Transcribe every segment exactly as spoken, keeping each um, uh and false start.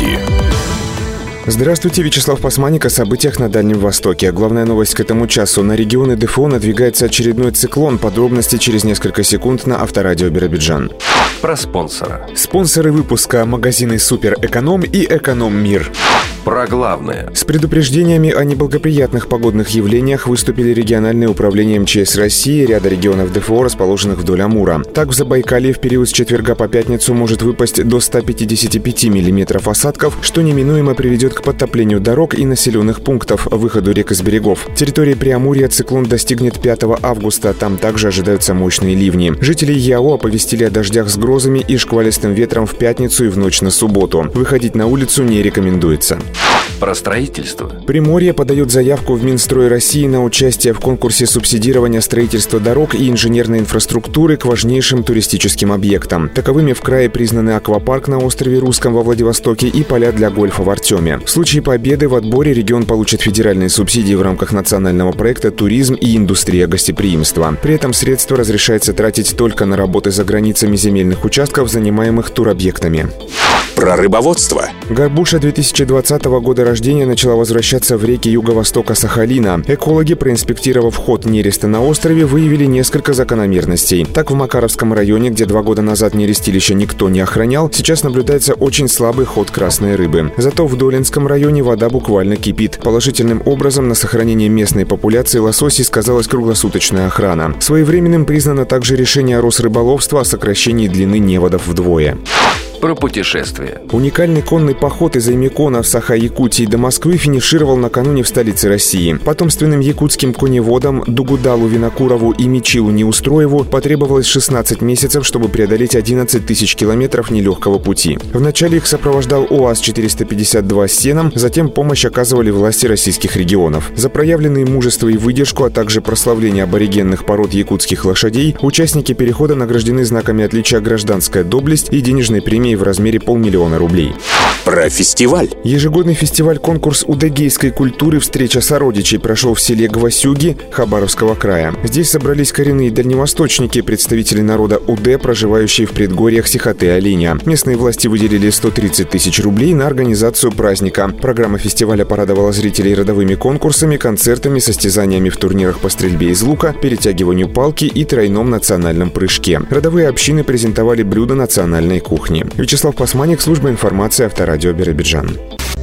новости. Здравствуйте, Вячеслав Пасманик о событиях на Дальнем Востоке. Главная новость к этому часу. На регионы ДФО надвигается очередной циклон. Подробности через несколько секунд на Авторадио Биробиджан. Про спонсора. Спонсоры выпуска — магазины «Супер Эконом» и «Эконом Мир». Про главное. С предупреждениями о неблагоприятных погодных явлениях выступили региональные управления МЧС России ряда регионов ДФО, расположенных вдоль Амура. Так, в Забайкалье в период с четверга по пятницу может выпасть до ста пятидесяти пяти миллиметров осадков, что неминуемо приведет к подтоплению дорог и населенных пунктов, выходу рек из берегов. Территории Преамурья циклон достигнет пятого августа. Там также ожидаются мощные ливни. Жители ЯО оповестили о дождях с грозами и шквалистым ветром в пятницу и в ночь на субботу. Выходить на улицу не рекомендуется. Про строительство. Приморье подает заявку в Минстрой России на участие в конкурсе субсидирования строительства дорог и инженерной инфраструктуры к важнейшим туристическим объектам. Таковыми в крае признаны аквапарк на острове Русском во Владивостоке и поля для гольфа в Артеме. В случае победы в отборе регион получит федеральные субсидии в рамках национального проекта «Туризм и индустрия гостеприимства». При этом средства разрешается тратить только на работы за границами земельных участков, занимаемых туробъектами. Про рыбоводство. Горбуша две тысячи двадцатого года рождения начала возвращаться в реки юго-востока Сахалина. Экологи, проинспектировав ход нереста на острове, выявили несколько закономерностей. Так, в Макаровском районе, где два года назад нерестилище никто не охранял, сейчас наблюдается очень слабый ход красной рыбы. Зато в Долинском районе вода буквально кипит. Положительным образом на сохранение местной популяции лососей сказалась круглосуточная охрана. Своевременным признано также решение Росрыболовства о сокращении длины неводов вдвое. Про путешествия. Уникальный конный поход из Аймекона в Саха-Якутии до Москвы финишировал накануне в столице России. Потомственным якутским коневодам Дугудалу Винокурову и Мичилу Неустроеву потребовалось шестнадцать месяцев, чтобы преодолеть одиннадцать тысяч километров нелегкого пути. Вначале их сопровождал УАЗ четыреста пятьдесят два с сеном, затем помощь оказывали власти российских регионов. За проявленные мужество и выдержку, а также прославление аборигенных пород якутских лошадей, участники перехода награждены знаками отличия «Гражданская доблесть» и денежной премией в размере полмиллиона рублей. Про фестиваль. Ежегодный фестиваль-конкурс удэгейской культуры «Встреча сородичей» прошел в селе Гвасюги Хабаровского края. Здесь собрались коренные дальневосточники, представители народа уде, проживающие в предгорьях Сихоты-Оленя. Местные власти выделили сто тридцать тысяч рублей на организацию праздника. Программа фестиваля порадовала зрителей родовыми конкурсами, концертами, состязаниями в турнирах по стрельбе из лука, перетягиванию палки и тройном национальном прыжке. Родовые общины презентовали блюда национальной кухни. Вячеслав Пасманик, служба информации Авторадио Биробиджан.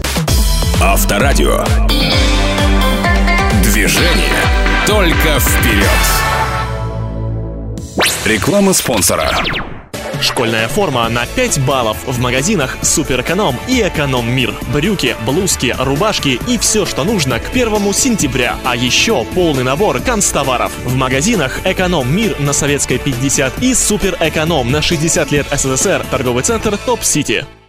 Авторадио. Движение только вперед. Реклама спонсора. Школьная форма на пять баллов в магазинах «Супер Эконом» и «Эконом Мир». Брюки, блузки, рубашки и все, что нужно к первому сентября. А еще полный набор канцтоваров. В магазинах «Эконом Мир» на Советской пятьдесят и «Супер Эконом» на шестьдесят лет СССР. Торговый центр «Топ Сити».